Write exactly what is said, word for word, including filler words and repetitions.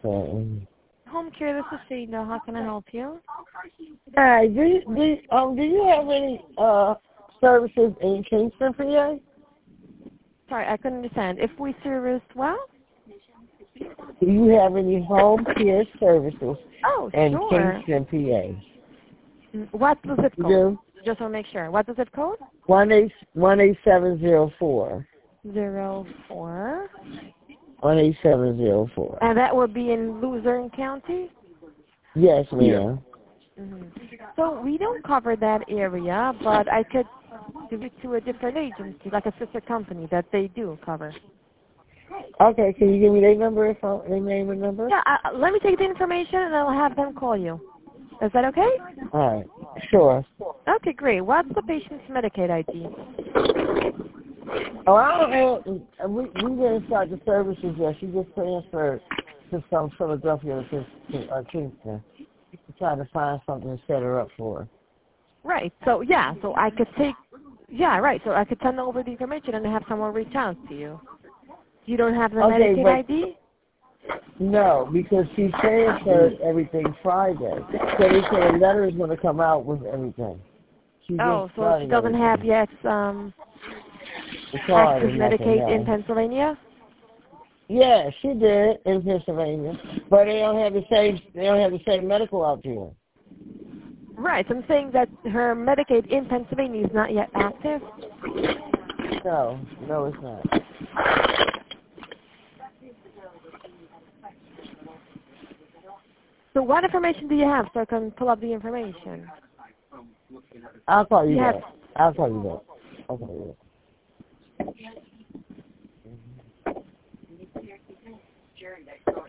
Okay. Home care, this is Cena. How can I help you? Hi, do you, do you, um, do you have any uh services in Kingston, P A? Sorry, I couldn't understand. If we serviced well? Do you have any home care services Oh, in sure. Kingston, P A? Mm, What's the zip You code? do? Just want to make sure. What's the zip code? One eight one eight seven zero four. Zero four. One eight seven zero four. And that would be in Luzerne County? Yes, ma'am. Mm-hmm. So we don't cover that area, but I could give you to a different agency, like a sister company that they do cover. Okay, can you give me their number, if I, their name and number? Yeah, uh, let me take the information and I'll have them call you. Is that okay? All right, sure. Okay, great. What's the patient's Medicaid I D? Oh, I don't have, we, we didn't start the services yet. She just transferred to some Philadelphia to, to uh, Kingston. We're trying to find something to set her up for. Right. So, yeah, so I could take, yeah, right. So I could send over the information and have someone reach out to you. You don't have the Okay, Medicaid but I D? no, because she transferred everything Friday. So they said a letter is going to come out with everything. She Oh, just so she started doesn't have everything. yet um, The card active and nothing, Medicaid in no. Pennsylvania? Yeah, she did in Pennsylvania, but they don't have the same. They don't have the same medical out there. Right. So I'm saying that her Medicaid in Pennsylvania is not yet active? No, no, it's not. So what information do you have so I can pull up the information? I'll call you You have back. I'll call you back. I'll call you back.